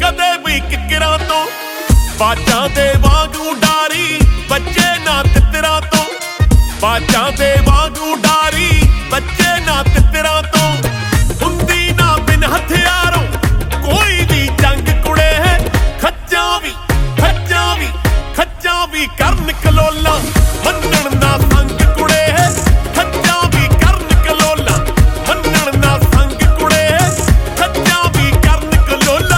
कदे भी किकरां तो बाजां दे वांग उडारी बच्चे ना तितरां तो बाजां दे वांग उडारी बच्चे ना तितरां तो हुंदी ना बिन हथियारों कोई भी जंग कुड़े है खच्चां भी करन कलोला मन्नण ना संग कुड़े है खच्चां भी करन कलोला मन्नण ना संग कुड़े है खच्चां भी करन कलोला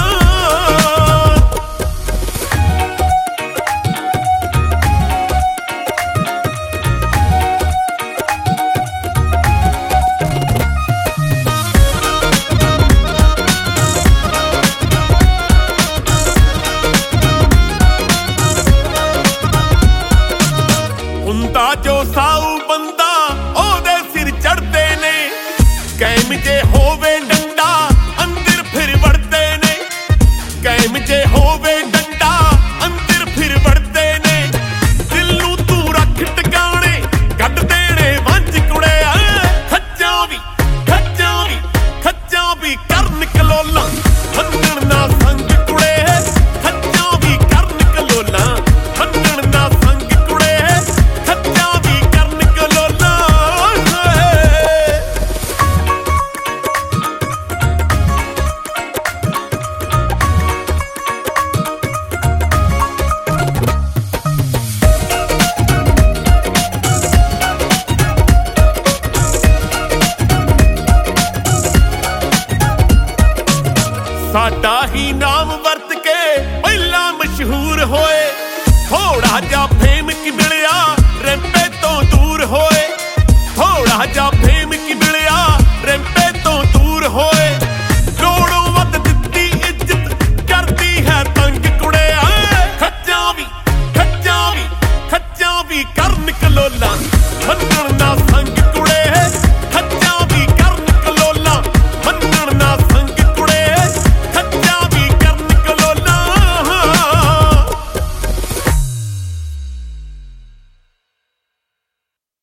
हुंदा जो साऊ बंदा ओदे सिर चढ़दे ने कैम जे होवे डंडा अंदर फिर वड़दे ने कैम जे होवे डंडा अंदर फिर वड़दे ने दिल नूं तू रख टकाणे कढ देणे वंज कुड़े खच्चां भी करन कलोला मन्नण ना संग कुड़े खच्चां भी करन कलोला मन्नण ना संग कुड़े खच्चां भी करन कलोला साडा ही नाम वरत के पहला मशहूर होए थोड़ा जा फेम की मिलिया रैंपे तो दूर होए थोड़ा जा फेम की मिलिया रैंपे तो दूर होए करोड़ों वध दित्ती इज्जत करती है तंग कुड़े खच्चां भी करन कलोला मन्नण ना संग